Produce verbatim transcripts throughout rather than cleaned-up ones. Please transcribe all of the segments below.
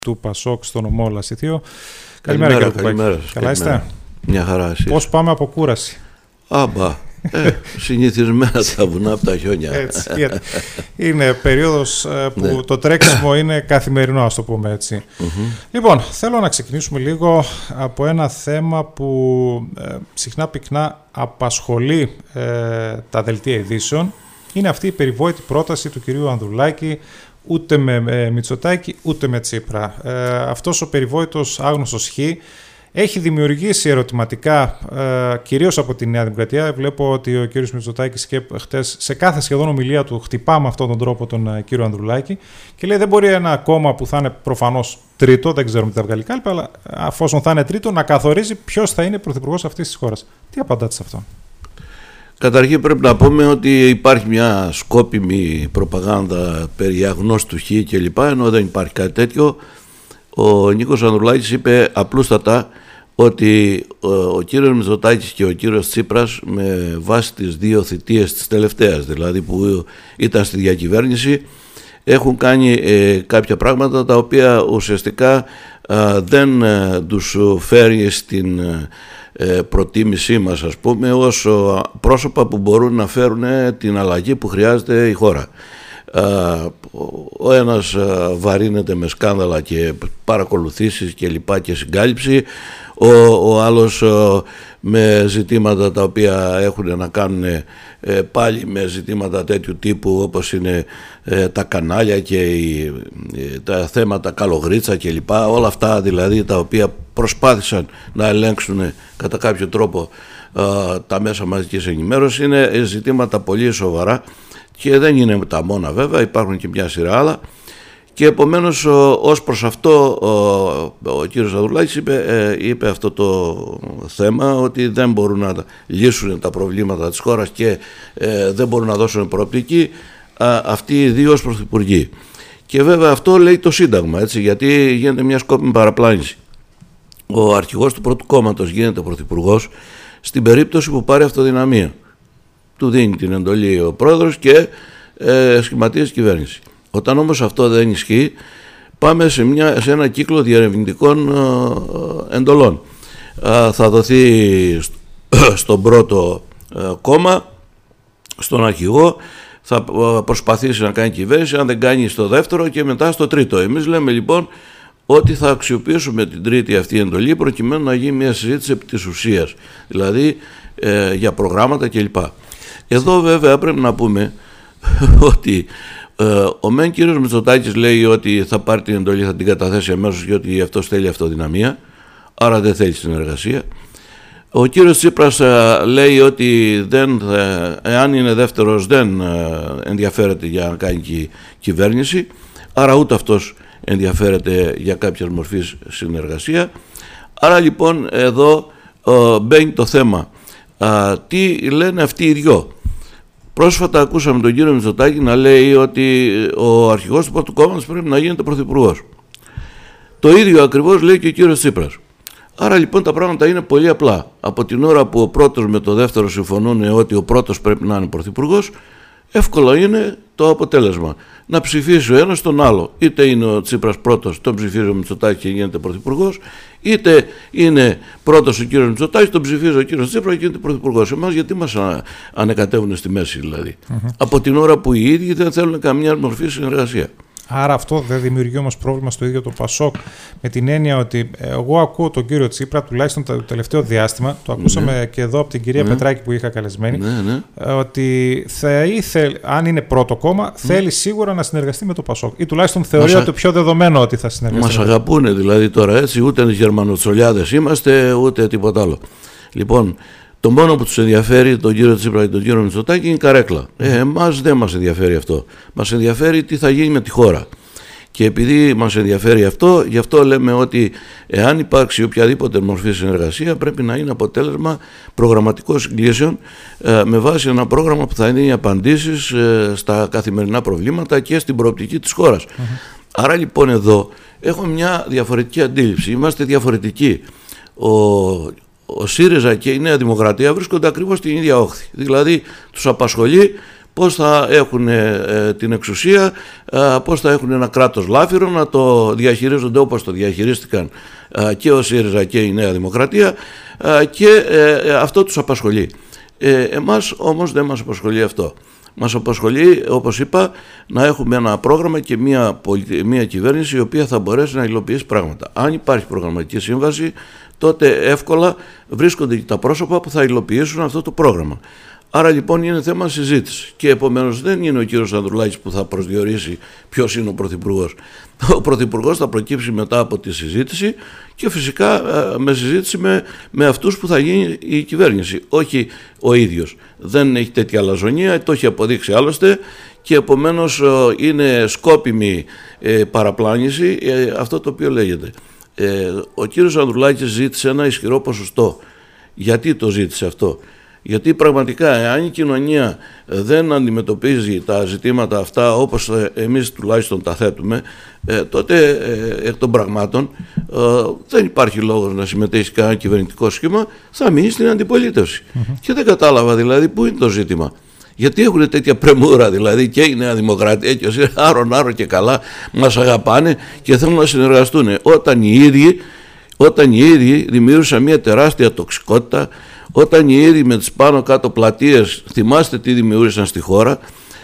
του Πασόκ στον νομό Λασιθίο. Καλημέρα, καλημέρα, κύριε Κουπάκη. καλημέρα. Καλά είστε? Μια χαρά εσείς? Πώς πάμε από κούραση? Άμπα, ε, συνηθισμένα τα βουνά από τα χιόνια. Έτσι, είναι περίοδος που ναι. το τρέξιμο είναι καθημερινό, ας το πούμε έτσι. Mm-hmm. Λοιπόν, θέλω να ξεκινήσουμε λίγο από ένα θέμα που ε, συχνά πυκνά απασχολεί ε, τα δελτία ειδήσεων. Είναι αυτή η περιβόητη πρόταση του κυρίου Ανδρουλάκη, ούτε με ε, Μητσοτάκη ούτε με Τσίπρα. Ε, αυτός ο περιβόητος άγνωστος Χ έχει δημιουργήσει ερωτηματικά, ε, κυρίως από τη Νέα Δημοκρατία. Βλέπω ότι ο κύριος Μητσοτάκης και χτες σε κάθε σχεδόν ομιλία του χτυπά με αυτόν τον τρόπο τον ε, κύριο Ανδρουλάκη και λέει δεν μπορεί ένα κόμμα που θα είναι προφανώς τρίτο, δεν ξέρουμε τι θα βγάλει κάλπη, αλλά αφόσον θα είναι τρίτο να καθορίζει ποιος θα είναι πρωθυπουργός αυτής της χώρας. Τι απαντάτε σε αυτό? Καταρχήν πρέπει να πούμε ότι υπάρχει μια σκόπιμη προπαγάνδα περί αγνώστου Χ και λοιπά, ενώ δεν υπάρχει κάτι τέτοιο. Ο Νίκος Ανδρουλάκης είπε απλούστατα ότι ο, ο κύριος Μητσοτάκης και ο κύριος Τσίπρας, με βάση τις δύο θητείες της τελευταίας, δηλαδή που ήταν στη διακυβέρνηση, έχουν κάνει ε, κάποια πράγματα τα οποία ουσιαστικά ε, δεν ε, τους φέρει στην ε, προτίμησή μας, ας πούμε, ως πρόσωπα που μπορούν να φέρουν την αλλαγή που χρειάζεται η χώρα. Ο ένας βαρύνεται με σκάνδαλα και παρακολουθήσεις και λοιπά και συγκάλυψη, ο, ο άλλος με ζητήματα τα οποία έχουν να κάνουν πάλι με ζητήματα τέτοιου τύπου, όπως είναι τα κανάλια και οι, τα θέματα καλογρίτσα και λοιπά, όλα αυτά δηλαδή τα οποία προσπάθησαν να ελέγξουν κατά κάποιο τρόπο τα μέσα μαζικής ενημέρωσης, είναι ζητήματα πολύ σοβαρά και δεν είναι τα μόνα βέβαια, υπάρχουν και μια σειρά άλλα, και επομένως ως προς αυτό ο, ο κύριος Ανδρουλάκης είπε, ε, είπε αυτό το θέμα, ότι δεν μπορούν να λύσουν τα προβλήματα της χώρας και ε, δεν μπορούν να δώσουν προοπτική α, αυτοί οι δύο ως πρωθυπουργοί. Και βέβαια αυτό λέει το Σύνταγμα, έτσι, γιατί γίνεται μια σκόπιμη παραπλάνηση. Ο αρχηγός του πρώτου κόμματος γίνεται πρωθυπουργός στην περίπτωση που πάρει αυτοδυναμία. Του δίνει την εντολή ο πρόεδρος και ε, σχηματίζει κυβέρνηση. Όταν όμως αυτό δεν ισχύει, πάμε σε, μια, σε ένα κύκλο διερευνητικών ε, εντολών. Ε, θα δοθεί στον πρώτο ε, κόμμα, στον αρχηγό, θα προσπαθήσει να κάνει κυβέρνηση, αν δεν κάνει στο δεύτερο και μετά στο τρίτο. Εμείς λέμε λοιπόν ότι θα αξιοποιήσουμε την τρίτη αυτή εντολή προκειμένου να γίνει μια συζήτηση επί της ουσίας, δηλαδή ε, για προγράμματα κλπ. Εδώ βέβαια πρέπει να πούμε ότι ε, ο μεν κύριος Μητσοτάκης λέει ότι θα πάρει την εντολή, θα την καταθέσει αμέσως, γιατί αυτός θέλει αυτοδυναμία, άρα δεν θέλει συνεργασία. Ο κύριος Τσίπρας ε, λέει ότι δεν, ε, εάν είναι δεύτερος δεν ε, ενδιαφέρεται για να κάνει κυ, κυβέρνηση, άρα ούτε αυτός ενδιαφέρεται για κάποια μορφή συνεργασία. Άρα λοιπόν εδώ ε, μπαίνει το θέμα. Α, τι λένε αυτοί οι δυο. Πρόσφατα ακούσαμε τον κύριο Μητσοτάκη να λέει ότι ο αρχηγός του πρώτου κόμματος πρέπει να γίνεται πρωθυπουργός. Το ίδιο ακριβώς λέει και ο κύριος Τσίπρας. Άρα λοιπόν τα πράγματα είναι πολύ απλά. Από την ώρα που ο πρώτος με το δεύτερο συμφωνούν ότι ο πρώτος πρέπει να είναι πρωθυπουργός, εύκολο είναι το αποτέλεσμα. Να ψηφίσει ο ένας τον άλλο. Είτε είναι ο Τσίπρας πρώτος, τον ψηφίζει ο Μητσοτάκης και γίνεται πρωθυπουργός, είτε είναι πρώτος ο κύριος Μητσοτάκης, τον ψηφίζει ο κύριος Τσίπρας και γίνεται πρωθυπουργός. Εμάς γιατί μας ανεκατεύουν στη μέση δηλαδή. Mm-hmm. Από την ώρα που οι ίδιοι δεν θέλουν καμιά μορφή συνεργασία. Άρα αυτό δεν δημιουργεί όμως πρόβλημα στο ίδιο το Πασόκ, με την έννοια ότι εγώ ακούω τον κύριο Τσίπρα, τουλάχιστον το τελευταίο διάστημα, το ακούσαμε ναι. και εδώ από την κυρία ναι. Πετράκη που είχα καλεσμένη, ναι, ναι. ότι θα ήθελ, αν είναι πρώτο κόμμα, ναι. θέλει σίγουρα να συνεργαστεί με το Πασόκ. Ή τουλάχιστον θεωρεί ότι το πιο δεδομένο ότι θα συνεργαστεί. Μας αγαπούνε δηλαδή τώρα έτσι, ούτε γερμανοτσολιάδες είμαστε, ούτε τίποτα άλλο. Λοιπόν, το μόνο που τους ενδιαφέρει τον κύριο Τσίπρα και τον κύριο Μητσοτάκη είναι η καρέκλα. Ε, εμάς δεν μας ενδιαφέρει αυτό. Μας ενδιαφέρει τι θα γίνει με τη χώρα. Και επειδή μας ενδιαφέρει αυτό, γι' αυτό λέμε ότι εάν υπάρξει οποιαδήποτε μορφή συνεργασία, πρέπει να είναι αποτέλεσμα προγραμματικών συγκλήσεων ε, με βάση ένα πρόγραμμα που θα δίνει απαντήσεις ε, στα καθημερινά προβλήματα και στην προοπτική της χώρας. Mm-hmm. Άρα λοιπόν εδώ έχουμε μια διαφορετική αντίληψη. Είμαστε διαφορετικοί. Ο Ο ΣΥΡΙΖΑ και η Νέα Δημοκρατία βρίσκονται ακριβώς στην ίδια όχθη. Δηλαδή τους απασχολεί πώς θα έχουν ε, την εξουσία, ε, πώς θα έχουν ένα κράτος λάφυρο, να το διαχειρίζονται όπως το διαχειρίστηκαν ε, και ο ΣΥΡΙΖΑ και η Νέα Δημοκρατία, ε, και ε, αυτό τους απασχολεί. Ε, εμάς όμως δεν μας απασχολεί αυτό. Μας απασχολεί, όπως είπα, να έχουμε ένα πρόγραμμα και μια, πολιτι... μια κυβέρνηση η οποία θα μπορέσει να υλοποιήσει πράγματα. Αν υπάρχει προγραμματική σύμβαση, τότε εύκολα βρίσκονται και τα πρόσωπα που θα υλοποιήσουν αυτό το πρόγραμμα. Άρα λοιπόν είναι θέμα συζήτηση και επομένως δεν είναι ο κύριος Ανδρουλάκης που θα προσδιορίσει ποιος είναι ο Πρωθυπουργός. Ο Πρωθυπουργός θα προκύψει μετά από τη συζήτηση και φυσικά με συζήτηση με, με αυτούς που θα γίνει η κυβέρνηση, όχι ο ίδιος. Δεν έχει τέτοια αλαζονία, το έχει αποδείξει άλλωστε και επομένως είναι σκόπιμη ε, παραπλάνηση ε, αυτό το οποίο λέγεται. Ε, ο κύριος Ανδρουλάκης ζήτησε ένα ισχυρό ποσοστό. Γιατί το ζήτησε αυτό? Γιατί πραγματικά αν η κοινωνία δεν αντιμετωπίζει τα ζητήματα αυτά όπως εμείς τουλάχιστον τα θέτουμε, ε, τότε ε, εκ των πραγμάτων ε, δεν υπάρχει λόγος να συμμετέχει κανένα κυβερνητικό σχήμα, θα μείνει στην αντιπολίτευση. Mm-hmm. Και δεν κατάλαβα δηλαδή πού είναι το ζήτημα. Γιατί έχουν τέτοια πρεμούρα δηλαδή και η Νέα Δημοκρατία και όσοι άρον άρο και καλά μας αγαπάνε και θέλουν να συνεργαστούν, όταν οι ίδιοι, όταν οι ίδιοι δημιούργησαν μια τεράστια τοξικότητα, όταν οι ίδιοι με τις πάνω κάτω πλατείες, θυμάστε τι δημιούργησαν στη χώρα,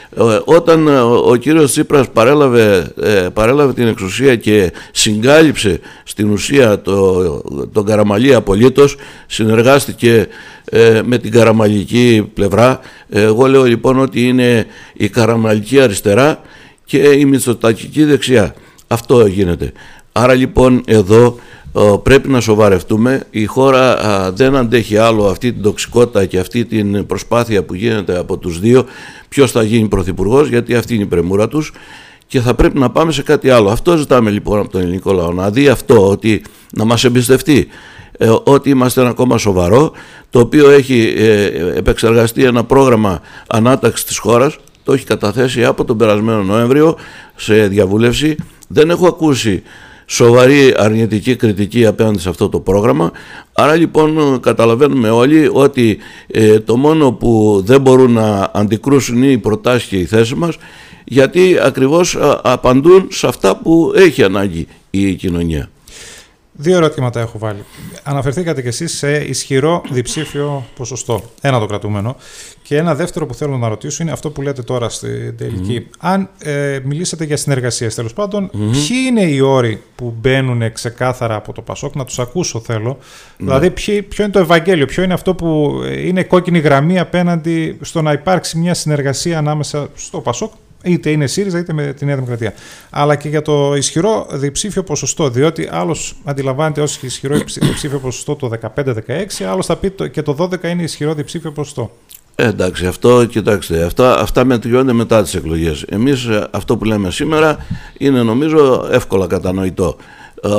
όταν ο κύριος Τσίπρας παρέλαβε, παρέλαβε την εξουσία και συγκάλυψε στην ουσία το, τον Καραμαλή απολύτως, συνεργάστηκε με την καραμαλική πλευρά. Εγώ λέω λοιπόν ότι είναι η καραμαλική αριστερά και η μητσοτακική δεξιά. Αυτό γίνεται. Άρα λοιπόν εδώ πρέπει να σοβαρευτούμε. Η χώρα α, δεν αντέχει άλλο αυτή την τοξικότητα και αυτή την προσπάθεια που γίνεται από τους δύο, ποιος θα γίνει πρωθυπουργός, γιατί αυτή είναι η πρεμούρα τους και θα πρέπει να πάμε σε κάτι άλλο. Αυτό ζητάμε λοιπόν από τον ελληνικό λαό, να δει αυτό, ότι να μας εμπιστευτεί ε, ότι είμαστε ένα κόμμα σοβαρό, το οποίο έχει ε, επεξεργαστεί ένα πρόγραμμα ανάταξης της χώρας, το έχει καταθέσει από τον περασμένο Νοέμβριο σε διαβούλευση. Δεν έχω ακούσει σοβαρή αρνητική κριτική απέναντι σε αυτό το πρόγραμμα. Άρα λοιπόν καταλαβαίνουμε όλοι ότι ε, το μόνο που δεν μπορούν να αντικρούσουν είναι οι προτάσεις και οι θέσεις μας, γιατί ακριβώς α, απαντούν σε αυτά που έχει ανάγκη η κοινωνία. Δύο ερωτήματα έχω βάλει. Αναφερθήκατε κι εσείς σε ισχυρό διψήφιο ποσοστό. Ένα το κρατούμενο. Και ένα δεύτερο που θέλω να ρωτήσω είναι αυτό που λέτε τώρα στην τελική. Mm. Αν ε, μιλήσατε για συνεργασίες, τέλος πάντων, mm-hmm. ποιοι είναι οι όροι που μπαίνουν ξεκάθαρα από το Πασόκ, να τους ακούσω θέλω. Mm. Δηλαδή, ποιοι, ποιο είναι το Ευαγγέλιο, ποιο είναι αυτό που είναι κόκκινη γραμμή απέναντι στο να υπάρξει μια συνεργασία ανάμεσα στο Πασόκ, είτε είναι ΣΥΡΙΖΑ είτε με τη Νέα Δημοκρατία. Αλλά και για το ισχυρό διψήφιο ποσοστό. Διότι άλλος αντιλαμβάνεται ως ισχυρό διψήφιο ποσοστό το δεκαπέντε δεκαέξι, άλλος θα πει και το δώδεκα είναι ισχυρό διψήφιο ποσοστό. Ε, εντάξει, αυτό κοιτάξτε, αυτά, αυτά μετριώνται μετά τις εκλογές. Εμείς αυτό που λέμε σήμερα είναι νομίζω εύκολα κατανοητό. Ε,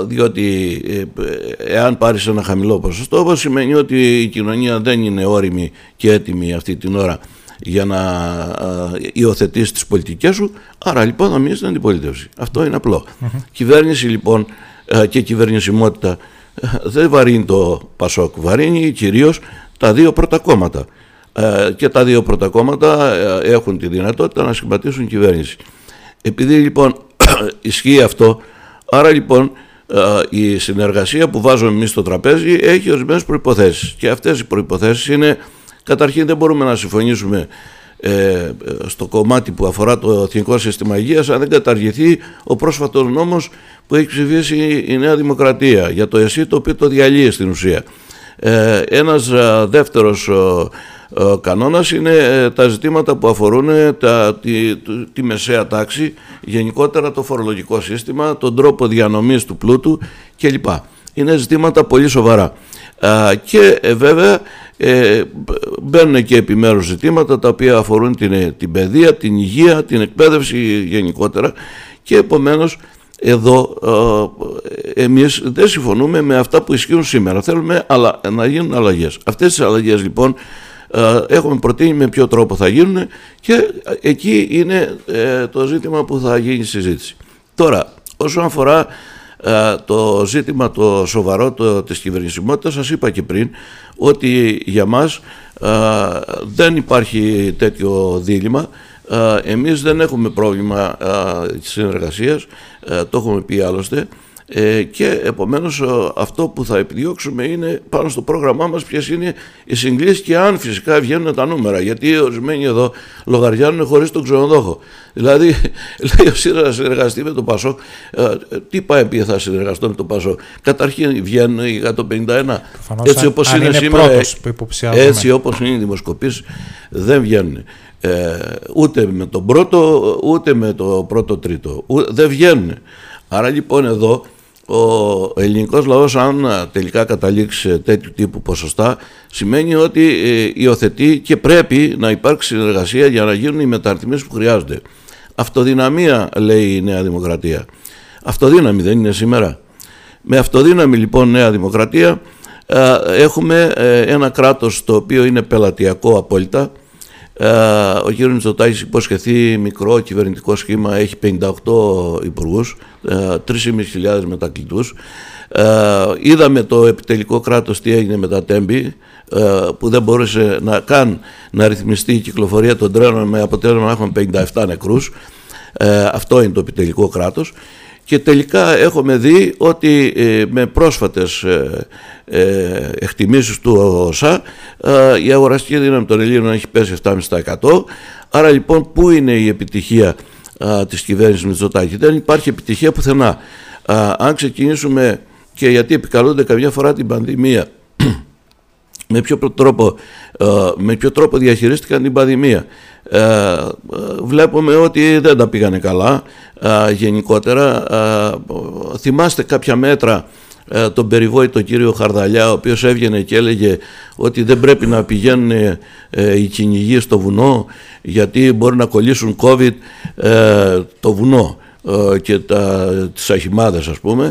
διότι ε, εάν πάρεις ένα χαμηλό ποσοστό, όπως σημαίνει ότι η κοινωνία δεν είναι όριμη και έτοιμη αυτή την ώρα για να ε, υιοθετήσει τις πολιτικές σου, άρα λοιπόν θα μείνει στην αντιπολίτευση. Αυτό είναι απλό. Mm-hmm. Κυβέρνηση λοιπόν ε, και κυβερνησιμότητα ε, δεν βαρύνει το Πασόκ, βαρύνει κυρίως τα δύο πρώτα κόμματα. Ε, και τα δύο πρώτα κόμματα ε, έχουν τη δυνατότητα να σχηματίσουν κυβέρνηση. Επειδή λοιπόν ισχύει αυτό, άρα λοιπόν ε, η συνεργασία που βάζουμε εμείς στο τραπέζι έχει ορισμένες προϋποθέσεις και αυτές οι προϋποθέσεις είναι, καταρχήν δεν μπορούμε να συμφωνήσουμε ε, στο κομμάτι που αφορά το Εθνικό Σύστημα Υγείας αν δεν καταργηθεί ο πρόσφατος νόμος που έχει ψηφίσει η Νέα Δημοκρατία για το ΕΣΥ, το οποίο το διαλύει στην ουσία. Ε, ένας ε, δεύτερος ε, κανόνας είναι ε, τα ζητήματα που αφορούν τα, τη, τη, τη μεσαία τάξη, γενικότερα το φορολογικό σύστημα, τον τρόπο διανομής του πλούτου κλπ. Είναι ζητήματα πολύ σοβαρά. Ε, και ε, βέβαια ε, μπαίνουν και επιμέρους ζητήματα τα οποία αφορούν την, την παιδεία, την υγεία, την εκπαίδευση γενικότερα και επομένως εδώ ε, εμείς δεν συμφωνούμε με αυτά που ισχύουν σήμερα. Θέλουμε αλλά, να γίνουν αλλαγές. Αυτές τις αλλαγές λοιπόν ε, έχουμε προτείνει με ποιο τρόπο θα γίνουν και εκεί είναι ε, το ζήτημα που θα γίνει συζήτηση. Τώρα, όσον αφορά ε, το ζήτημα το σοβαρό το, της κυβερνησιμότητας, σας είπα και πριν ότι για μας Δεν υπάρχει τέτοιο δίλημμα. Εμείς δεν έχουμε πρόβλημα συνεργασίας, το έχουμε πει άλλωστε, και επομένως αυτό που θα επιδιώξουμε είναι πάνω στο πρόγραμμά μας ποιες είναι οι συγκλήσεις και αν φυσικά βγαίνουν τα νούμερα, γιατί ορισμένοι εδώ λογαριάζουν χωρίς τον ξενοδόχο. Δηλαδή λέει ο ΣΥΡΙΖΑ να συνεργαστεί με τον ΠΑΣΟΚ. Τι πάει πει θα συνεργαστώ με τον ΠΑΣΟΚ? Καταρχήν βγαίνουν οι εκατόν πενήντα ένα, έτσι όπως είναι, είναι σήμερα, έτσι όπως είναι οι δημοσκοπήσεις, δεν βγαίνουν. Ε, ούτε με τον πρώτο ούτε με το πρώτο τρίτο, δεν βγαίνουν. Άρα λοιπόν εδώ ο ελληνικός λαός, αν τελικά καταλήξει σε τέτοιου τύπου ποσοστά, σημαίνει ότι ε, υιοθετεί και πρέπει να υπάρξει συνεργασία για να γίνουν οι μεταρρυθμίσεις που χρειάζονται. Αυτοδυναμία, λέει η Νέα Δημοκρατία. Αυτοδύναμη δεν είναι σήμερα? Με αυτοδύναμη λοιπόν Νέα Δημοκρατία ε, έχουμε ε, ένα κράτος το οποίο είναι πελατειακό απόλυτα. Uh, ο κ. Μητσοτάκης υποσχεθεί μικρό κυβερνητικό σχήμα, έχει πενήντα οκτώ υπουργούς, uh, τρεις χιλιάδες πεντακόσιους μετακλητούς. Uh, είδαμε το επιτελικό κράτος τι έγινε με τα Τέμπη, uh, που δεν μπορούσε να καν να ρυθμιστεί η κυκλοφορία των τρένων, με αποτέλεσμα να έχουμε πενήντα επτά νεκρούς. Uh, αυτό είναι το επιτελικό κράτος. Και τελικά έχουμε δει ότι ε, με πρόσφατες ε, ε, εκτιμήσεις του ΟΣΑ ε, η αγοραστική δύναμη των Ελλήνων έχει πέσει επτά κόμμα πέντε τοις εκατό. Άρα λοιπόν πού είναι η επιτυχία ε, της κυβέρνησης Μητσοτάκη? Δεν υπάρχει επιτυχία πουθενά. Ε, αν ξεκινήσουμε, και γιατί επικαλούνται καμιά φορά την πανδημία, με ποιο τρόπο, ε, με ποιο τρόπο διαχειρίστηκαν την πανδημία? Ε, βλέπουμε ότι δεν τα πήγανε καλά ε, γενικότερα. Ε, θυμάστε κάποια μέτρα, ε, τον περιβόητο κύριο Χαρδαλιά, ο οποίος έβγαινε και έλεγε ότι δεν πρέπει να πηγαίνουν ε, οι κυνηγοί στο βουνό γιατί μπορεί να κολλήσουν COVID ε, το βουνό ε, και τα, τις αχημάδες, ας πούμε.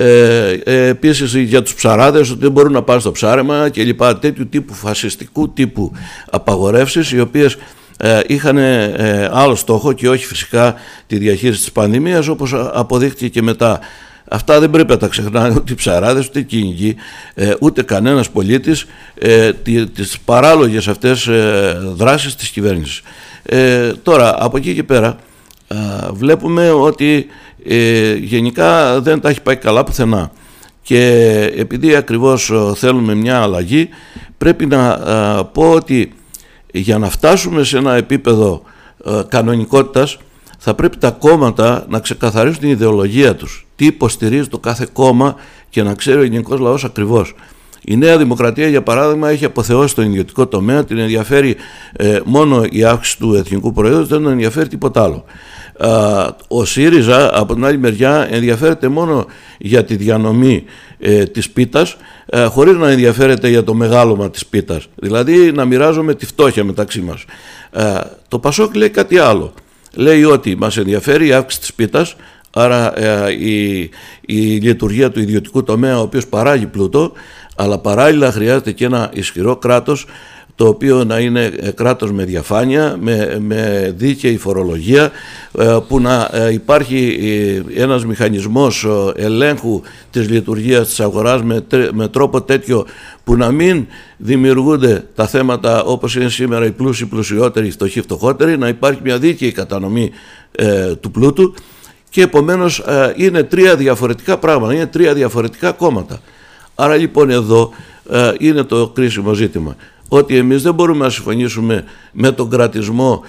Ε, ε, επίσης για τους ψαράδες ότι δεν μπορούν να πάνε στο ψάρεμα και λοιπά, τέτοιου τύπου φασιστικού τύπου απαγορεύσεις, οι οποίες Ε, είχαν ε, άλλο στόχο και όχι φυσικά τη διαχείριση της πανδημίας, όπως αποδείχθηκε και μετά. Αυτά δεν πρέπει να τα ξεχνάνε ούτε οι ψαράδες, ούτε οι κυνηγοί, ε, ούτε κανένας πολίτης, ε, τις παράλογες αυτές ε, δράσεις της κυβέρνησης. Ε, τώρα από εκεί και πέρα ε, βλέπουμε ότι ε, γενικά δεν τα έχει πάει καλά πουθενά, και επειδή ακριβώς θέλουμε μια αλλαγή, πρέπει να ε, πω ότι για να φτάσουμε σε ένα επίπεδο ε, κανονικότητας, θα πρέπει τα κόμματα να ξεκαθαρίσουν την ιδεολογία τους, τι υποστηρίζει το κάθε κόμμα, και να ξέρει ο ελληνικός λαός ακριβώς. Η Νέα Δημοκρατία, για παράδειγμα, έχει αποθεώσει τον ιδιωτικό τομέα, την ενδιαφέρει ε, μόνο η αύξηση του εθνικού προϊόντος, δεν τον ενδιαφέρει τίποτα άλλο. Ε, ο ΣΥΡΙΖΑ, από την άλλη μεριά, ενδιαφέρεται μόνο για τη διανομή ε, της πίτας, ε, χωρίς να ενδιαφέρεται για το μεγάλωμα της πίτας, δηλαδή να μοιράζουμε τη φτώχεια μεταξύ μας. Ε, το ΠΑΣΟΚ λέει κάτι άλλο. Λέει ότι μας ενδιαφέρει η αύξηση της πίτας, άρα ε, η, η λειτουργία του ιδιωτικού τομέα, ο οποίος παράγει πλούτο, αλλά παράλληλα χρειάζεται και ένα ισχυρό κράτος, το οποίο να είναι κράτος με διαφάνεια, με, με δίκαιη φορολογία, που να υπάρχει ένας μηχανισμός ελέγχου της λειτουργίας της αγοράς με, με τρόπο τέτοιο που να μην δημιουργούνται τα θέματα όπως είναι σήμερα οι πλούσιοι πλουσιότεροι, οι φτωχοί φτωχότεροι, να υπάρχει μια δίκαιη κατανομή ε, του πλούτου, και επομένως ε, είναι τρία διαφορετικά πράγματα, είναι τρία διαφορετικά κόμματα. Άρα λοιπόν εδώ ε, είναι το κρίσιμο ζήτημα, ότι εμείς δεν μπορούμε να συμφωνήσουμε με τον κρατισμό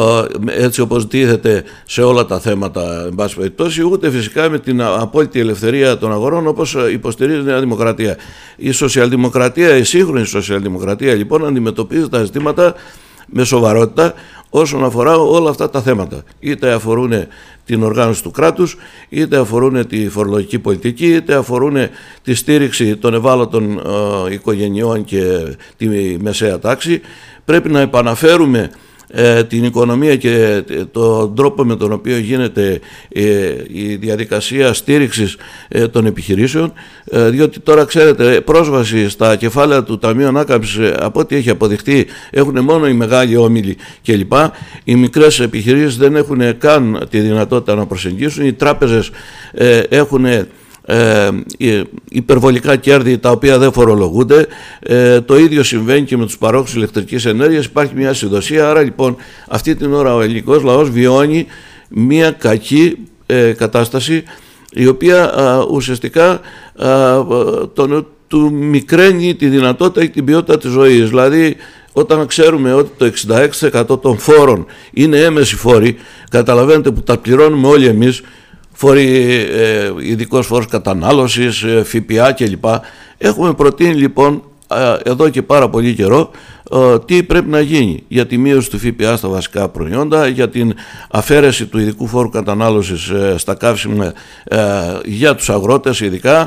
ε, έτσι όπως τίθεται σε όλα τα θέματα, εν πάση περιπτώσει, ούτε φυσικά με την απόλυτη ελευθερία των αγορών όπως υποστηρίζει η Νέα Δημοκρατία. Η σοσιαλδημοκρατία, η σύγχρονη σοσιαλδημοκρατία λοιπόν, αντιμετωπίζει τα ζητήματα με σοβαρότητα όσον αφορά όλα αυτά τα θέματα. Είτε αφορούν την οργάνωση του κράτους, είτε αφορούν τη φορολογική πολιτική, είτε αφορούν τη στήριξη των ευάλωτων ε, οικογενειών και τη μεσαία τάξη. Πρέπει να επαναφέρουμε ε, την οικονομία και τον τρόπο με τον οποίο γίνεται ε, η διαδικασία στήριξης ε, των επιχειρήσεων, ε, διότι τώρα ξέρετε, πρόσβαση στα κεφάλαια του Ταμείου Ανάκαμψης, ε, από ό,τι έχει αποδειχτεί, έχουν μόνο οι μεγάλοι όμιλοι κλπ. Οι μικρές επιχειρήσεις δεν έχουν καν τη δυνατότητα να προσεγγίσουν. Οι τράπεζες ε, έχουν ε, υπερβολικά κέρδη τα οποία δεν φορολογούνται. Ε, το ίδιο συμβαίνει και με τους παρόχους ηλεκτρικής ενέργειας, υπάρχει μια ασυδοσία. Άρα λοιπόν αυτή την ώρα ο ελληνικός λαός βιώνει μια κακή ε, κατάσταση, η οποία α, ουσιαστικά α, τον, του μικραίνει τη δυνατότητα και την ποιότητα της ζωής. Δηλαδή όταν ξέρουμε ότι το εξήντα έξι τοις εκατό των φόρων είναι έμεση φόροι, καταλαβαίνετε που τα πληρώνουμε όλοι εμείς, φόροι, ε, ειδικός φόρος κατανάλωσης, ε, ΦΠΑ κλπ. Έχουμε προτείνει λοιπόν ε, εδώ και πάρα πολύ καιρό ε, τι πρέπει να γίνει για τη μείωση του ΦΠΑ στα βασικά προϊόντα, για την αφαίρεση του ειδικού φόρου κατανάλωσης ε, στα καύσιμα ε, για τους αγρότες ειδικά,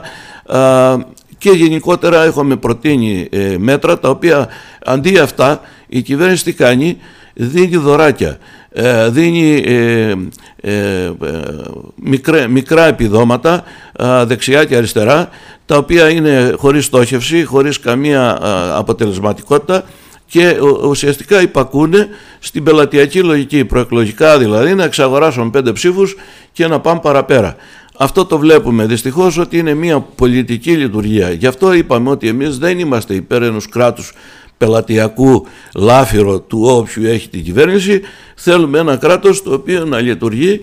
ε, και γενικότερα έχουμε προτείνει ε, μέτρα τα οποία αντί αυτά η κυβέρνηση τι κάνει? Δίνει δωράκια, ε, δίνει ε, ε, ε, μικρά, μικρά επιδόματα ε, δεξιά και αριστερά, τα οποία είναι χωρίς στόχευση, χωρίς καμία ε, αποτελεσματικότητα και ουσιαστικά υπακούνε στην πελατειακή λογική, προεκλογικά δηλαδή, να εξαγοράσουν πέντε ψήφους και να πάμε παραπέρα. Αυτό το βλέπουμε δυστυχώς ότι είναι μια πολιτική λειτουργία. Γι' αυτό είπαμε ότι εμείς δεν είμαστε υπέρ ενός κράτους πελατειακού λάφυρο του όποιου έχει την κυβέρνηση. Θέλουμε ένα κράτος το οποίο να λειτουργεί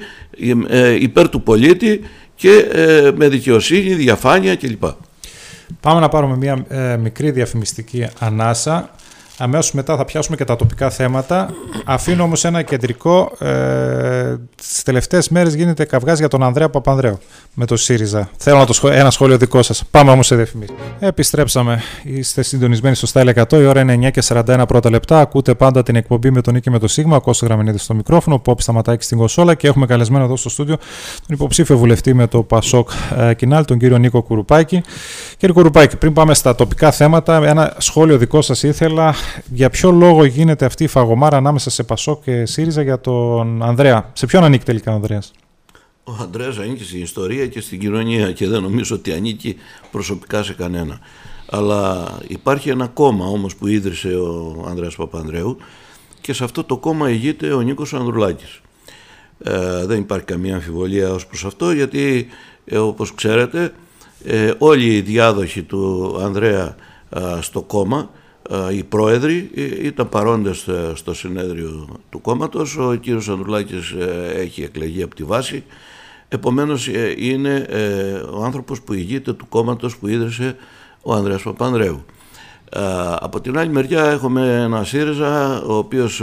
υπέρ του πολίτη και με δικαιοσύνη, διαφάνεια κλπ. Πάμε να πάρουμε μια ε, μικρή διαφημιστική ανάσα. Αμέσως μετά θα πιάσουμε και τα τοπικά θέματα. Αφήνω όμως ένα κεντρικό. Ε, τις τελευταίες μέρες γίνεται καυγάς για τον Ανδρέα Παπανδρέου με το ΣΥΡΙΖΑ. Θέλω να το σχόλιο, ένα σχόλιο δικό σας. Πάμε όμως σε διαφημίσεις. Επιστρέψαμε. Είστε συντονισμένοι στο Style εκατό. Η ώρα είναι εννιά και σαράντα ένα πρώτα λεπτά. Ακούτε πάντα την εκπομπή με τον Νίκη και με το Σίγμα. Ο Κώστας Γραμμενίδης στο μικρόφωνο. Πόπη Σταματάκη στην κονσόλα. Και έχουμε καλεσμένο εδώ στο στούντιο τον υποψήφιο βουλευτή με το Πασόκ ε, Κινάλ, τον κύριο Νίκο Κουρουπάκη. Κύριε Κουρουπάκη, πριν πάμε στα τοπικά θέματα, ένα σχόλιο δικό σας ήθελα. Για ποιο λόγο γίνεται αυτή η φαγωμάρα ανάμεσα σε Πασόκ και ΣΥΡΙΖΑ για τον Ανδρέα? Σε ποιον ανήκει τελικά ο Ανδρέας? Ο Ανδρέας ανήκει στην ιστορία και στην κοινωνία και δεν νομίζω ότι ανήκει προσωπικά σε κανένα. Αλλά υπάρχει ένα κόμμα όμως που ίδρυσε ο Ανδρέας Παπανδρέου και σε αυτό το κόμμα ηγείται ο Νίκος Ανδρουλάκης. Ε, δεν υπάρχει καμία αμφιβολία ως προς αυτό, γιατί ε, όπως ξέρετε ε, όλοι οι διάδοχοι του Ανδρέα ε, στο κόμμα, οι πρόεδροι ήταν παρόντες στο συνέδριο του κόμματος. Ο κύριος Ανδρουλάκης έχει εκλεγεί από τη βάση, επομένως είναι ο άνθρωπος που ηγείται του κόμματος που ίδρυσε ο Ανδρέας Παπανδρέου. Από την άλλη μεριά έχουμε ένα ΣΥΡΙΖΑ, ο οποίος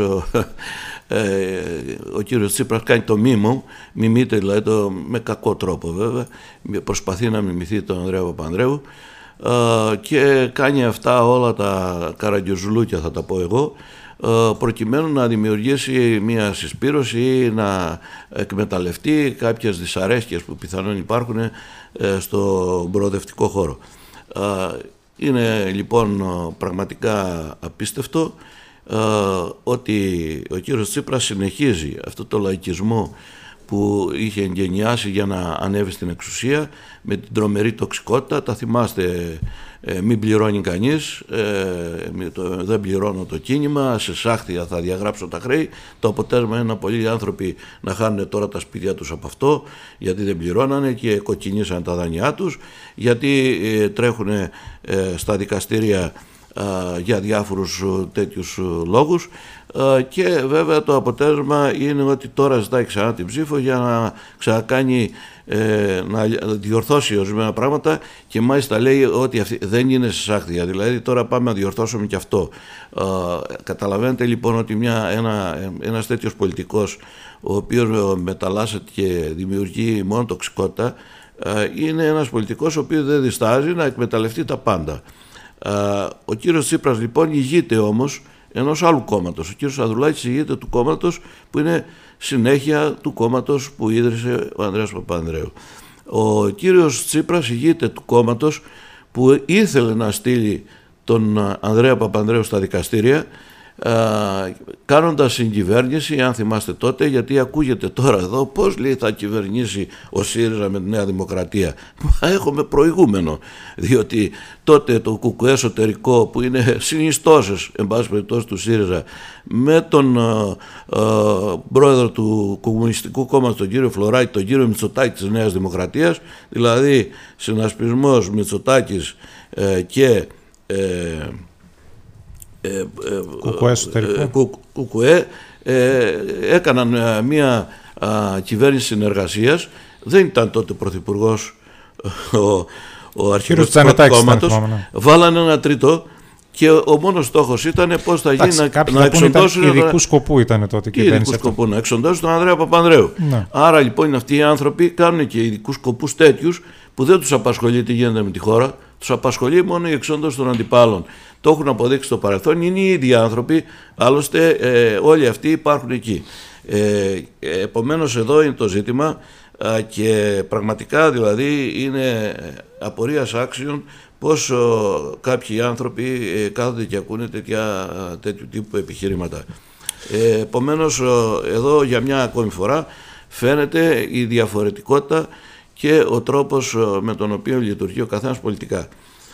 ο κύριος Τσίπρας κάνει το μίμο, μιμείται δηλαδή το, με κακό τρόπο βέβαια, προσπαθεί να μιμηθεί τον Ανδρέα Παπανδρέου και κάνει αυτά όλα τα καραγκιοζουλούκια, θα τα πω εγώ, προκειμένου να δημιουργήσει μια συσπήρωση ή να εκμεταλλευτεί κάποιες δυσαρέσκειες που πιθανόν υπάρχουν στο προοδευτικό χώρο. Είναι λοιπόν πραγματικά απίστευτο ότι ο κύριος Τσίπρας συνεχίζει αυτό το λαϊκισμό που είχε εγκαινιάσει για να ανέβει στην εξουσία με την τρομερή τοξικότητα. Τα θυμάστε, ε, μην πληρώνει κανείς, ε, το, δεν πληρώνω το κίνημα, σε σάχθια θα διαγράψω τα χρέη. Το αποτέλεσμα είναι να πολλοί άνθρωποι να χάνουν τώρα τα σπίτια τους από αυτό, γιατί δεν πληρώνανε και κοκκινήσαν τα δάνειά τους, γιατί ε, τρέχουν ε, στα δικαστήρια για διάφορους τέτοιους λόγους, και βέβαια το αποτέλεσμα είναι ότι τώρα ζητάει ξανά την ψήφο για να ξανακάνει, να διορθώσει ορισμένα πράγματα, και μάλιστα λέει ότι αυτή δεν είναι σε σάχθια, δηλαδή τώρα πάμε να διορθώσουμε και αυτό. Καταλαβαίνετε λοιπόν ότι μια, ένα, ένας τέτοιος πολιτικός, ο οποίος μεταλλάσσεται και δημιουργεί μόνο τοξικότητα, είναι ένας πολιτικός ο οποίος δεν διστάζει να εκμεταλλευτεί τα πάντα. Ο κύριος Τσίπρας λοιπόν ηγείται όμως ενός άλλου κόμματος. Ο κύριος Ανδρουλάκης ηγείται του κόμματος που είναι συνέχεια του κόμματος που ίδρυσε ο Ανδρέας Παπανδρέου. Ο κύριος Τσίπρας ηγείται του κόμματος που ήθελε να στείλει τον Ανδρέα Παπανδρέου στα δικαστήρια, κάνοντας συγκυβέρνηση, αν θυμάστε τότε, γιατί ακούγεται τώρα εδώ πώς λέει θα κυβερνήσει ο ΣΥΡΙΖΑ με τη Νέα Δημοκρατία. Μα έχουμε προηγούμενο, διότι τότε το ΚΚΕ εσωτερικό, που είναι συνιστώσεις εν πάση περιπτώσει του ΣΥΡΙΖΑ, με τον α, α, πρόεδρο του Κομμουνιστικού Κόμματος, τον κύριο Φλωράκη, τον κύριο Μητσοτάκη της Νέας Δημοκρατίας, δηλαδή συνασπισμός Μητσοτάκης ε, και ε, ΚΚΕ, έκαναν μια α, κυβέρνηση συνεργασίας. Δεν ήταν τότε πρωθυπουργός ο, ο αρχηγός του κόμματος. Βάλανε ένα τρίτο και ο μόνος στόχος ήταν πώς θα γίνει να, να εξοντώσουν. Ειδικού σκοπού ήταν τότε η ειδικού σκοπού, να εξοντώσουν τον Ανδρέα Παπανδρέου. Ναι. Άρα λοιπόν αυτοί οι άνθρωποι κάνουν και ειδικού σκοπούς τέτοιους που δεν τους απασχολεί τι γίνεται με τη χώρα. Τους απασχολεί μόνο η εξόντωση των αντιπάλων. Το έχουν αποδείξει στο παρελθόν, είναι οι ίδιοι άνθρωποι, άλλωστε ε, όλοι αυτοί υπάρχουν εκεί. Ε, επομένως εδώ είναι το ζήτημα ε, και πραγματικά δηλαδή είναι απορίας άξιων πως ο, κάποιοι άνθρωποι ε, κάθονται και ακούνε τέτοια, τέτοιου τύπου επιχειρήματα. Ε, επομένως εδώ για μια ακόμη φορά φαίνεται η διαφορετικότητα και ο τρόπος με τον οποίο λειτουργεί ο καθένας πολιτικά.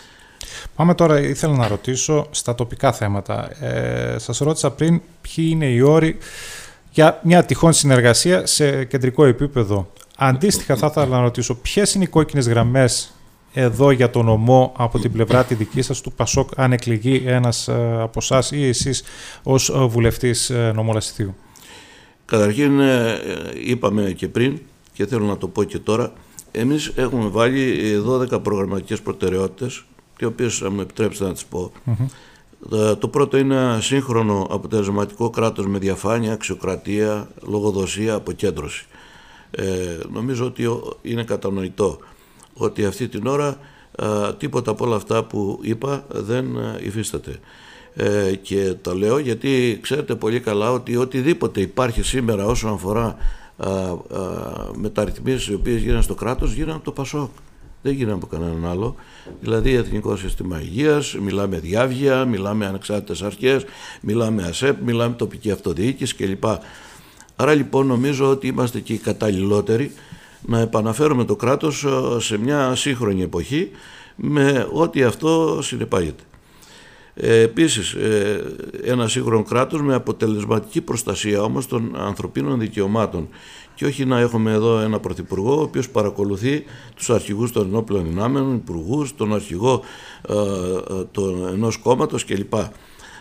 Πάμε τώρα, ήθελα να ρωτήσω στα τοπικά θέματα. Ε, σας ρώτησα πριν ποιοι είναι οι όροι για μια τυχόν συνεργασία σε κεντρικό επίπεδο. Αντίστοιχα θα ήθελα να ρωτήσω ποιες είναι οι κόκκινες γραμμές εδώ για τον νομό από την πλευρά τη δική σας του Πασόκ, αν εκλεγεί ένας από εσάς ή εσείς ως βουλευτής νομού Λασιθίου. Καταρχήν είπαμε και πριν και θέλω να το πω και τώρα, εμείς έχουμε βάλει δώδεκα προγραμματικές προτεραιότητες, οι οποίες θα μου επιτρέψετε να τις πω. Mm-hmm. Το, το πρώτο είναι ένα σύγχρονο αποτελεσματικό κράτος με διαφάνεια, αξιοκρατία, λογοδοσία, αποκέντρωση. Ε, νομίζω ότι είναι κατανοητό ότι αυτή την ώρα α, τίποτα από όλα αυτά που είπα δεν α, υφίσταται. Ε, και το λέω γιατί ξέρετε πολύ καλά ότι οτιδήποτε υπάρχει σήμερα όσον αφορά α, α, μεταρρυθμίσεις οι οποίες γίνανε στο κράτος γίνανε από το Πασόκ. Δεν γίνανε από κανέναν άλλο. Δηλαδή Εθνικό Σύστημα Υγείας, μιλάμε διάβγεια, μιλάμε ανεξάρτητες αρχές, μιλάμε ΑΣΕΠ, μιλάμε τοπική αυτοδιοίκηση κλπ. Άρα λοιπόν νομίζω ότι είμαστε και οι καταλληλότεροι να επαναφέρουμε το κράτος σε μια σύγχρονη εποχή με ό,τι αυτό συνεπάγεται. Ε, επίσης ε, ένα σύγχρονο κράτος με αποτελεσματική προστασία όμως των ανθρωπίνων δικαιωμάτων και όχι να έχουμε εδώ ένα πρωθυπουργό ο οποίος παρακολουθεί τους αρχηγούς των ενόπλων δυνάμεων, υπουργούς, τον αρχηγό ε, τον, ενός κόμματος κλπ. Ε,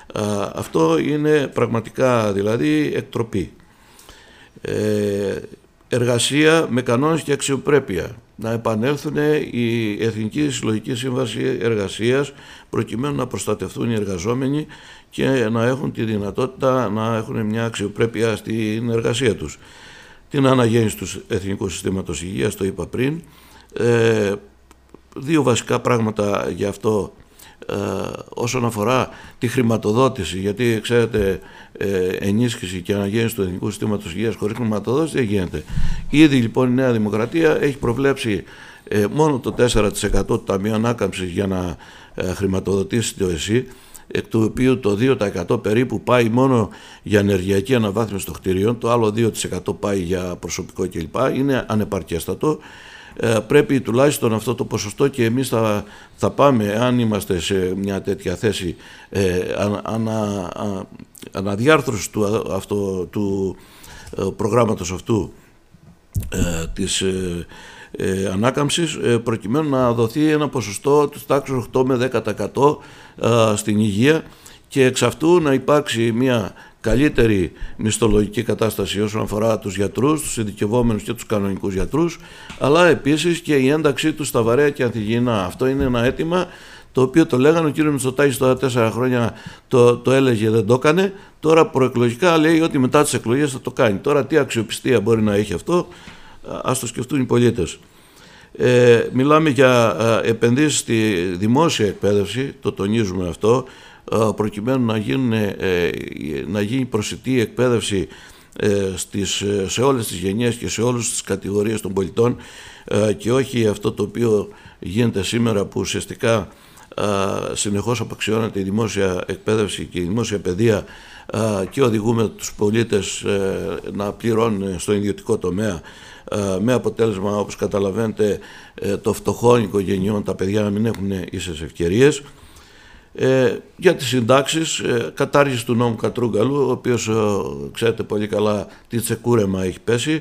αυτό είναι πραγματικά δηλαδή εκτροπή. Ε, εργασία με κανόνες και αξιοπρέπεια. Να επανέλθουν η Εθνική Συλλογική Σύμβαση Εργασίας προκειμένου να προστατευτούν οι εργαζόμενοι και να έχουν τη δυνατότητα να έχουν μια αξιοπρέπεια στην εργασία τους. Την αναγέννηση του Εθνικού Συστήματος Υγείας, το είπα πριν. Ε, δύο βασικά πράγματα γι' αυτό ε, όσον αφορά τη χρηματοδότηση, γιατί ξέρετε ε, ενίσχυση και αναγέννηση του Εθνικού Συστήματος Υγείας χωρίς χρηματοδότηση δεν γίνεται. Ήδη λοιπόν η Νέα Δημοκρατία έχει προβλέψει ε, μόνο το τέσσερα τοις εκατό του Ταμείου Ανάκαμψης για να ε, χρηματοδοτήσει το ΕΣΥ, εκ του οποίου το δύο τοις εκατό περίπου πάει μόνο για ενεργειακή αναβάθμιση των κτηρίων, το άλλο δύο τοις εκατό πάει για προσωπικό κλπ. Είναι ανεπαρκέστατο. Ε, πρέπει τουλάχιστον αυτό το ποσοστό και εμείς θα, θα πάμε, αν είμαστε σε μια τέτοια θέση ε, ανα, ανα, αναδιάρθρωση του, αυτό, του ε, προγράμματος αυτού ε, της ε, ε, ανάκαμψης ε, προκειμένου να δοθεί ένα ποσοστό του τάξης οκτώ με δέκα τοις εκατό ε, στην υγεία και εξ αυτού να υπάρξει μια καλύτερη μισθολογική κατάσταση όσον αφορά τους γιατρούς, τους ειδικευόμενους και τους κανονικούς γιατρούς, αλλά επίσης και η ένταξή τους στα βαρέα και ανθυγιεινά. Αυτό είναι ένα αίτημα το οποίο το λέγανε, ο κύριος Μητσοτάκης τώρα τέσσερα χρόνια το, το έλεγε, δεν το έκανε, τώρα προεκλογικά λέει ότι μετά τις εκλογές θα το κάνει. Τώρα τι αξιοπιστία μπορεί να έχει αυτό, ας το σκεφτούν οι πολίτες. Ε, μιλάμε για ε, επενδύσεις στη δημόσια εκπαίδευση, το τονίζουμε αυτό, προκειμένου να, γίνουν, να γίνει προσιτή εκπαίδευση στις, σε όλες τις γενιές και σε όλες τις κατηγορίες των πολιτών και όχι αυτό το οποίο γίνεται σήμερα που ουσιαστικά συνεχώς απαξιώνεται η δημόσια εκπαίδευση και η δημόσια παιδεία και οδηγούμε τους πολίτες να πληρώνουν στον ιδιωτικό τομέα, με αποτέλεσμα, όπως καταλαβαίνετε, το φτωχών οικογενειών τα παιδιά να μην έχουν ίσες ευκαιρίες. Ε, για τις συντάξεις, ε, κατάργηση του νόμου Κατρούγκαλου, ο οποίος ε, ξέρετε πολύ καλά τι τσεκούρεμα έχει πέσει.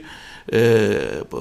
ε,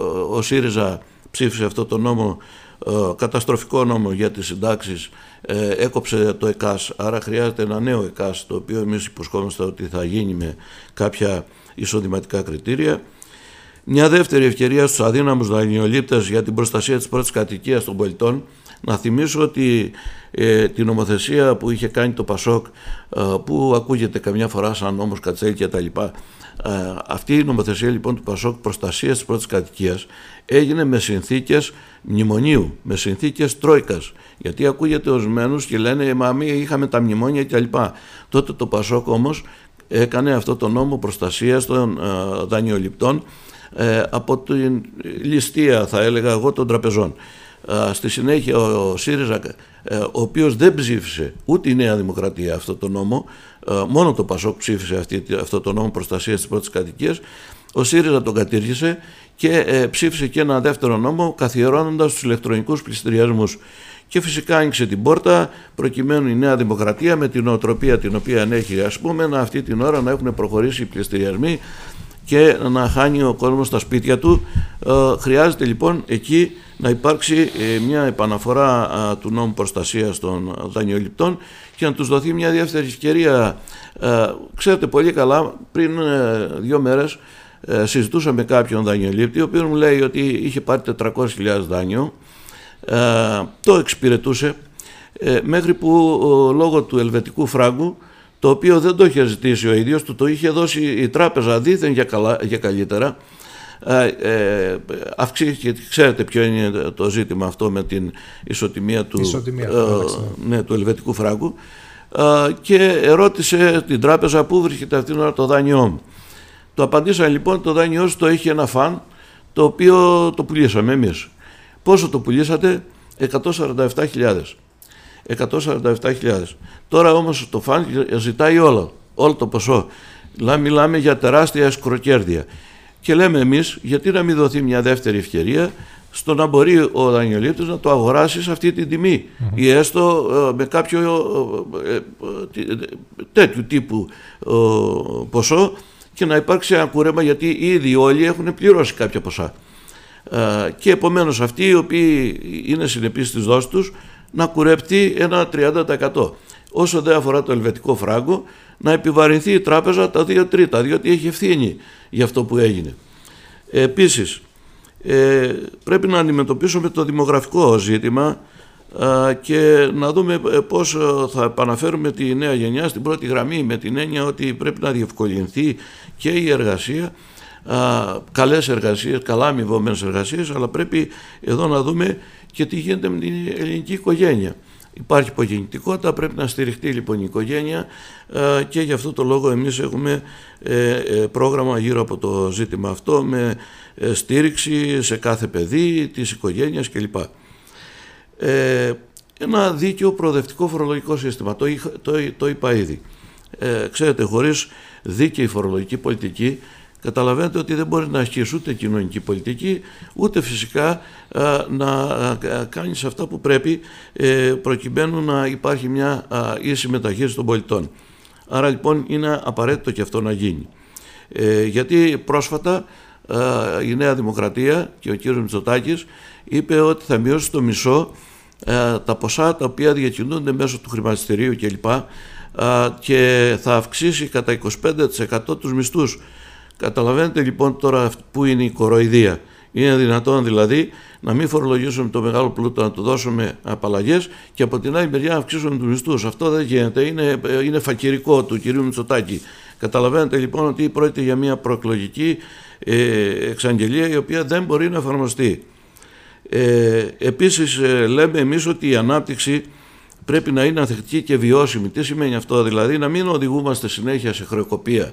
ο ΣΥΡΙΖΑ ψήφισε αυτό το νόμο, ε, καταστροφικό νόμο για τις συντάξεις, ε, έκοψε το ΕΚΑΣ, άρα χρειάζεται ένα νέο ΕΚΑΣ, το οποίο εμείς υποσχόμαστε ότι θα γίνει με κάποια εισοδηματικά κριτήρια. Μια δεύτερη ευκαιρία στους αδύναμους δανειολήπτες για την προστασία της πρώτης κατοικίας των πολιτών. Να θυμίσω ότι ε, την νομοθεσία που είχε κάνει το ΠΑΣΟΚ, ε, που ακούγεται καμιά φορά σαν νόμος Κατσέλη και τα λοιπά, ε, αυτή η νομοθεσία λοιπόν του ΠΑΣΟΚ προστασίας της πρώτης κατοικίας έγινε με συνθήκες μνημονίου, με συνθήκες τρόικας, γιατί ακούγεται ορισμένους και λένε μα μη είχαμε τα μνημόνια και τα λοιπά. Τότε το ΠΑΣΟΚ όμως έκανε αυτό το νόμο προστασίας των ε, δανειοληπτών ε, από την ληστεία, θα έλεγα εγώ, των τραπεζών. Στη συνέχεια ο ΣΥΡΙΖΑ, ο οποίος δεν ψήφισε ούτε η Νέα Δημοκρατία αυτό το νόμο, μόνο το ΠΑΣΟΚ ψήφισε αυτή, αυτό το νόμο προστασίας της πρώτης κατοικίας, ο ΣΥΡΙΖΑ τον κατήργησε και ψήφισε και ένα δεύτερο νόμο καθιερώνοντας τους ηλεκτρονικούς πληστηριασμούς. Και φυσικά άνοιξε την πόρτα προκειμένου η Νέα Δημοκρατία, με την νοοτροπία την οποία έχει, ας πούμε, να αυτή την ώρα να έχουν προχωρήσει οι πληστηριασμοί και να χάνει ο κόσμος στα σπίτια του. Ε, χρειάζεται λοιπόν εκεί να υπάρξει ε, μια επαναφορά ε, του νόμου προστασίας των δανειοληπτών και να τους δοθεί μια δεύτερη ευκαιρία. Ε, ξέρετε πολύ καλά, πριν ε, δύο μέρες ε, συζητούσα με κάποιον δανειολήπτη, ο οποίος μου λέει ότι είχε πάρει τετρακόσιες χιλιάδες δάνειο, ε, το εξυπηρετούσε, ε, μέχρι που ε, λόγω του ελβετικού φράγκου, το οποίο δεν το είχε ζητήσει ο ίδιος, του το είχε δώσει η τράπεζα δήθεν για, καλά, για καλύτερα. Ε, ε, αυξήθηκε, ξέρετε ποιο είναι το ζήτημα αυτό με την ισοτιμία του, ισοτιμία, ε, ναι, του ελβετικού φράγκου, ε, και ρώτησε την τράπεζα πού βρίσκεται αυτήν την ώρα το δάνειό μου. Το απαντήσαν λοιπόν, το δάνειό σου το είχε ένα φαν, το οποίο το πουλήσαμε εμείς. Πόσο το πουλήσατε? εκατόν σαράντα επτά χιλιάδες. εκατόν σαράντα επτά χιλιάδες. Τώρα όμως το φαν ζητάει όλο, όλο το ποσό. Μιλάμε για τεράστια εσκροκέρδεια. Και λέμε εμείς, γιατί να μην δοθεί μια δεύτερη ευκαιρία στο να μπορεί ο δανειολήπτης να το αγοράσει σε αυτή την τιμή, mm-hmm. ή έστω ε, με κάποιο ε, ε, ε, τέτοιου τύπου ε, ποσό, και να υπάρξει ένα κούρεμα, γιατί ήδη όλοι έχουν πληρώσει κάποια ποσά. Ε, και επομένως αυτοί οι οποίοι είναι συνεπείς στις δόσεις τους να κουρευτεί ένα τριάντα τοις εκατό. Όσο δεν αφορά το ελβετικό φράγκο, να επιβαρυνθεί η τράπεζα τα δύο τρίτα, διότι έχει ευθύνη για αυτό που έγινε. Επίσης, ε, πρέπει να αντιμετωπίσουμε το δημογραφικό ζήτημα ε, και να δούμε πώς θα επαναφέρουμε τη νέα γενιά στην πρώτη γραμμή, με την έννοια ότι πρέπει να διευκολυνθεί και η εργασία, ε, καλές εργασίες, καλά αμοιβόμενες εργασίες, αλλά πρέπει εδώ να δούμε και τι γίνεται με την ελληνική οικογένεια. Υπάρχει υπογεννητικότητα, πρέπει να στηριχτεί λοιπόν η οικογένεια, και γι' αυτό το λόγο εμείς έχουμε πρόγραμμα γύρω από το ζήτημα αυτό, με στήριξη σε κάθε παιδί, της οικογένειας κλπ. Ένα δίκαιο προοδευτικό φορολογικό σύστημα, το, το, το είπα ήδη. Ε, ξέρετε, χωρίς δίκαιη φορολογική πολιτική, καταλαβαίνετε ότι δεν μπορεί να ασκήσει ούτε κοινωνική πολιτική, ούτε φυσικά α, να α, κάνεις αυτά που πρέπει, ε, προκειμένου να υπάρχει μια α, ίση μεταχείριση των πολιτών. Άρα λοιπόν είναι απαραίτητο και αυτό να γίνει. Ε, γιατί πρόσφατα α, η Νέα Δημοκρατία και ο κύριος Μητσοτάκης είπε ότι θα μειώσει στο μισό α, τα ποσά τα οποία διακινούνται μέσω του χρηματιστηρίου κλπ. Α, και θα αυξήσει κατά είκοσι πέντε τοις εκατό τους μισθούς. Καταλαβαίνετε λοιπόν τώρα που είναι η κοροϊδία. Είναι δυνατόν δηλαδή να μην φορολογήσουμε το μεγάλο πλούτο, να του δώσουμε απαλλαγές, και από την άλλη μεριά να αυξήσουμε τους μισθούς. Αυτό δεν γίνεται. Είναι, είναι φακυρικό του κυρίου Μητσοτάκη. Καταλαβαίνετε λοιπόν ότι πρόκειται για μια προεκλογική ε, εξαγγελία, η οποία δεν μπορεί να εφαρμοστεί. Ε, επίσης ε, λέμε εμείς ότι η ανάπτυξη πρέπει να είναι ανθεκτική και βιώσιμη. Τι σημαίνει αυτό? Δηλαδή να μην οδηγούμαστε συνέχεια σε χρεοκοπία.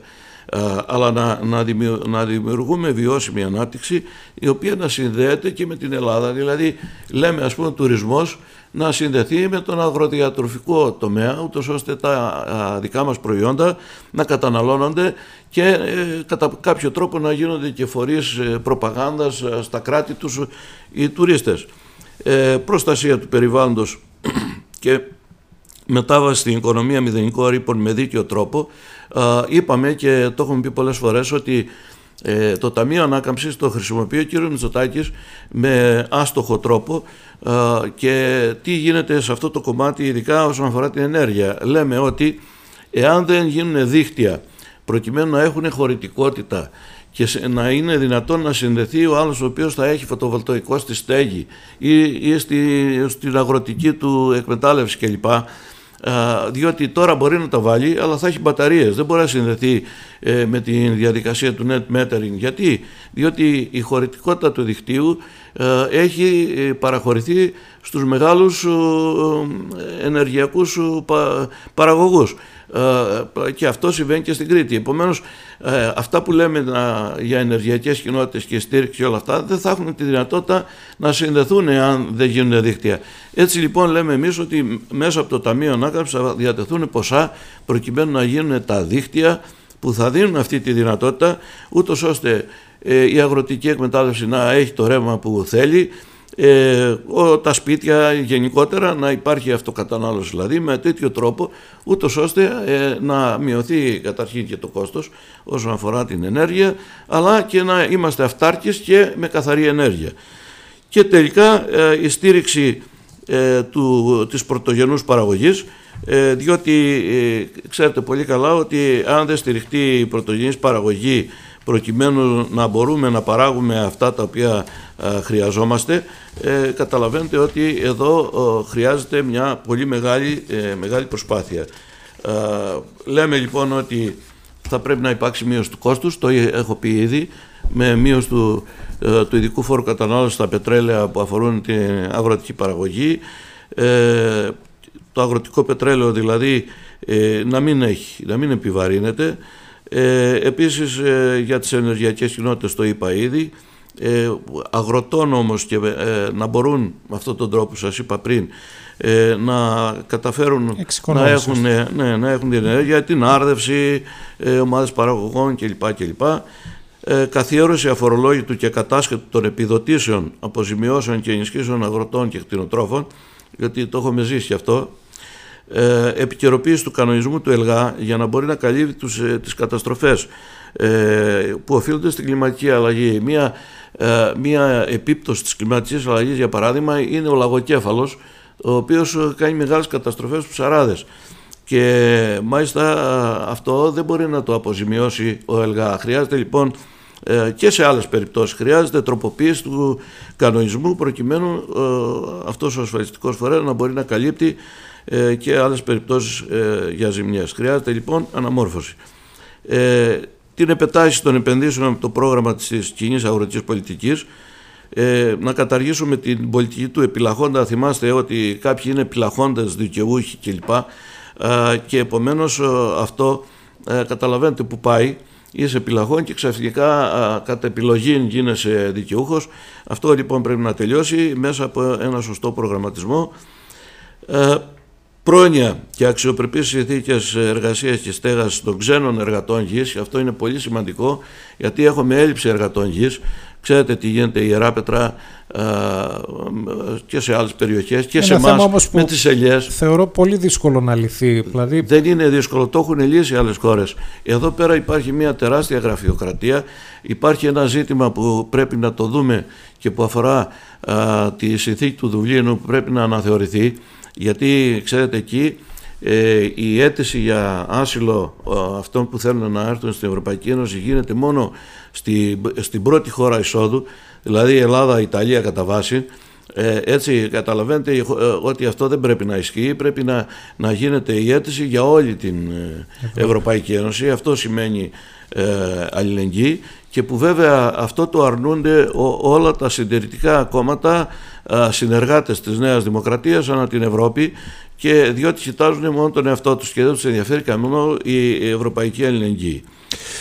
αλλά να, να, δημιου, να δημιουργούμε βιώσιμη ανάπτυξη η οποία να συνδέεται και με την Ελλάδα. Δηλαδή λέμε ας πούμε τουρισμός να συνδεθεί με τον αγροδιατροφικό τομέα, ούτως ώστε τα δικά μας προϊόντα να καταναλώνονται και ε, κατά κάποιο τρόπο να γίνονται και φορείς προπαγάνδας στα κράτη τους οι τουρίστες. Ε, προστασία του περιβάλλοντος και μετάβαση στην οικονομία μηδενικών ρήπων με δίκαιο τρόπο. Ε, είπαμε και το έχουμε πει πολλές φορές ότι ε, το Ταμείο Ανάκαμψης το χρησιμοποιεί ο κ. Μητσοτάκης με άστοχο τρόπο. Ε, και τι γίνεται σε αυτό το κομμάτι ειδικά όσον αφορά την ενέργεια. Λέμε ότι εάν δεν γίνουν δίκτυα προκειμένου να έχουν χωρητικότητα και να είναι δυνατόν να συνδεθεί ο άλλος ο οποίος θα έχει φωτοβολταϊκό στη στέγη ή, ή στη, στην αγροτική του εκμετάλλευση κλπ. Διότι τώρα μπορεί να τα βάλει αλλά θα έχει μπαταρίες, δεν μπορεί να συνδεθεί ε, με τη διαδικασία του net metering. Γιατί? Διότι η χωρητικότητα του δικτύου ε, έχει παραχωρηθεί στους μεγάλους ε, ενεργειακούς πα, παραγωγούς. Uh, και αυτό συμβαίνει και στην Κρήτη. Επομένως uh, αυτά που λέμε uh, για ενεργειακές κοινότητες και στήριξη και όλα αυτά δεν θα έχουν τη δυνατότητα να συνδεθούν αν δεν γίνουν δίκτυα. Έτσι λοιπόν λέμε εμείς ότι μέσα από το Ταμείο Ανάκαμψης θα διατεθούν ποσά προκειμένου να γίνουν τα δίκτυα που θα δίνουν αυτή τη δυνατότητα, ούτως ώστε uh, η αγροτική εκμετάλλευση να έχει το ρεύμα που θέλει, Ε, ο, τα σπίτια γενικότερα να υπάρχει αυτοκατανάλωση, δηλαδή με τέτοιο τρόπο ούτως ώστε ε, να μειωθεί καταρχήν και το κόστος όσον αφορά την ενέργεια, αλλά και να είμαστε αυτάρκεις και με καθαρή ενέργεια. Και τελικά ε, η στήριξη ε, του, της πρωτογενούς παραγωγής, ε, διότι ε, ξέρετε πολύ καλά ότι αν δεν στηριχτεί η πρωτογενής παραγωγή προκειμένου να μπορούμε να παράγουμε αυτά τα οποία ε, χρειαζόμαστε, ε, καταλαβαίνετε ότι εδώ ε, χρειάζεται μια πολύ μεγάλη, ε, μεγάλη προσπάθεια. Ε, λέμε λοιπόν ότι θα πρέπει να υπάρξει μείωση του κόστους, το έχω πει ήδη, με μείωση του, ε, του ειδικού φόρου κατανάλωσης στα πετρέλαια που αφορούν την αγροτική παραγωγή, ε, το αγροτικό πετρέλαιο δηλαδή ε, να μην έχει, να μην επιβαρύνεται. Ε, επίσης ε, για τις ενεργειακές κοινότητες το είπα ήδη, ε, αγροτών όμως και ε, να μπορούν με αυτόν τον τρόπο που σας είπα πριν ε, να καταφέρουν να έχουν, ναι, να έχουν την ενέργεια, την άρδευση, ε, ομάδες παραγωγών κλπ. κλπ. Ε, καθιέρωση αφορολόγητου και κατάσχετου των επιδοτήσεων, αποζημιώσεων και ενισχύσεων αγροτών και κτηνοτρόφων, γιατί το έχουμε ζήσει αυτό. Ε, επικαιροποίηση του κανονισμού του ΕΛΓΑ για να μπορεί να καλύπτει τους, ε, τις καταστροφές ε, που οφείλονται στην κλιματική αλλαγή. Μία, ε, μία επίπτωση της κλιματικής αλλαγής, για παράδειγμα, είναι ο λαγοκέφαλος, ο οποίος κάνει μεγάλες καταστροφές στους ψαράδες. Και μάλιστα αυτό δεν μπορεί να το αποζημιώσει ο ΕΛΓΑ. Χρειάζεται λοιπόν ε, και σε άλλες περιπτώσεις χρειάζεται τροποποίηση του κανονισμού προκειμένου ε, αυτός ο ασφαλιστικός φορέας να μπορεί να καλύπτει ε, και άλλες περιπτώσεις ε, για ζημιές. Χρειάζεται λοιπόν αναμόρφωση. Ε, την επετάχυνση των επενδύσεων από το πρόγραμμα της κοινής αγροτικής πολιτικής, ε, να καταργήσουμε την πολιτική του επιλαχόντα. Θυμάστε ότι κάποιοι είναι επιλαχόντες, δικαιούχοι κλπ. Και επομένως αυτό καταλαβαίνετε που πάει, είσαι επιλαχών και ξαφνικά κατά επιλογή γίνεσαι δικαιούχος. Αυτό λοιπόν πρέπει να τελειώσει μέσα από ένα σωστό προγραμματισμό. Πρόνοια και αξιοπρεπείς συνθήκες εργασίας και στέγασης των ξένων εργατών γης. Αυτό είναι πολύ σημαντικό, γιατί έχουμε έλλειψη εργατών γης. Ξέρετε τι γίνεται η Ιεράπετρα και σε άλλες περιοχές και ένα σε εμάς με τις ελιές. Θεωρώ πολύ δύσκολο να λυθεί. Δηλαδή... Δεν είναι δύσκολο, το έχουν λύσει άλλες χώρες. Εδώ πέρα υπάρχει μια τεράστια γραφειοκρατία. Υπάρχει ένα ζήτημα που πρέπει να το δούμε και που αφορά α, τη συνθήκη του Δουβλίνου, που πρέπει να αναθεωρηθεί. Γιατί ξέρετε εκεί ε, η αίτηση για άσυλο ε, αυτών που θέλουν να έρθουν στην Ευρωπαϊκή Ένωση γίνεται μόνο στη, στην πρώτη χώρα εισόδου, δηλαδή η Ελλάδα, η Ιταλία κατά βάση. Ε, έτσι καταλαβαίνετε ε, ότι αυτό δεν πρέπει να ισχύει, πρέπει να, να γίνεται η αίτηση για όλη την ε, Ευρωπαϊκή Ένωση. Αυτό σημαίνει ε, αλληλεγγύη, και που βέβαια αυτό το αρνούνται ο, όλα τα συντηρητικά κόμματα, ε, συνεργάτες της Νέας Δημοκρατίας ανά την Ευρώπη, και διότι κοιτάζουν μόνο τον εαυτό τους και δεν τους ενδιαφέρει κανένα η ευρωπαϊκή αλληλεγγύη.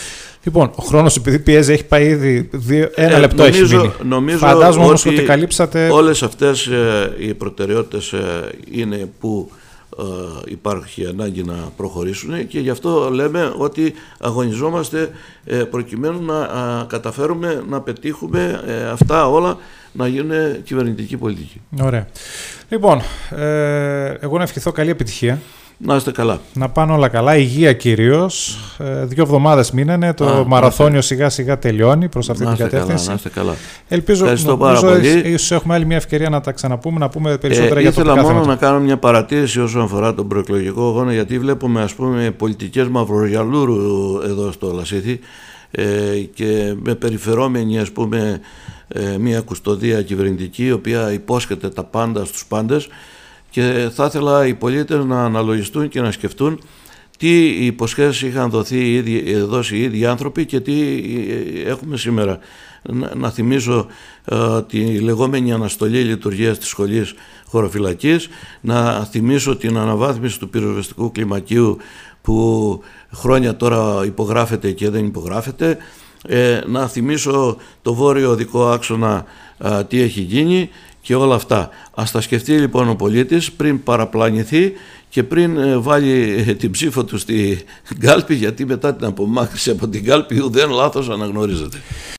Λοιπόν, ο χρόνος επειδή πιέζει έχει πάει ήδη δύο, ένα ε, λεπτό νομίζω, έχει μείνει. Νομίζω Φαντάζομαι όμως ότι ότι καλύψατε... όλες αυτές ε, οι προτεραιότητες ε, είναι που ε, υπάρχει ανάγκη να προχωρήσουν και γι' αυτό λέμε ότι αγωνιζόμαστε ε, προκειμένου να α, καταφέρουμε να πετύχουμε ε, αυτά όλα να γίνουν κυβερνητική πολιτική. Ωραία. Λοιπόν, ε, εγώ να ευχηθώ καλή επιτυχία. Να είστε καλά. Να πάνε όλα καλά, υγεία κυρίως. Ε, δύο εβδομάδες μείνανε, το Α, μαραθώνιο σιγά σιγά τελειώνει προς αυτή την κατεύθυνση. Καλά, να είστε καλά. Ελπίζω να ίσως έχουμε άλλη μια ευκαιρία να τα ξαναπούμε, να πούμε περισσότερα ε, για το ήθελα μόνο θέματα. να κάνω μια παρατήρηση όσον αφορά τον προεκλογικό αγώνα, γιατί βλέπουμε ας πούμε πολιτικές μαυρογιαλούρου εδώ στο Λασίθι ε, και με περιφερόμενη ας πούμε ε, μια κουστοδία κυβερνητική η οποία υπόσχεται τα πάντα στους πάντες. Και θα ήθελα οι πολίτες να αναλογιστούν και να σκεφτούν τι υποσχέσεις είχαν δοθεί, ήδη, δώσει οι ίδιοι άνθρωποι και τι έχουμε σήμερα. Να, να θυμίσω ε, τη λεγόμενη αναστολή λειτουργίας της σχολής χωροφυλακής, να θυμίσω την αναβάθμιση του πυροσβεστικού κλιμακίου που χρόνια τώρα υπογράφεται και δεν υπογράφεται, ε, να θυμίσω το βόρειο οδικό άξονα ε, τι έχει γίνει και όλα αυτά. Ας τα σκεφτεί λοιπόν ο πολίτης πριν παραπλανηθεί και πριν ε, βάλει ε, την ψήφο του στη κάλπη, γιατί μετά την απομάκρυνση από την κάλπη ουδέν λάθος αναγνωρίζεται.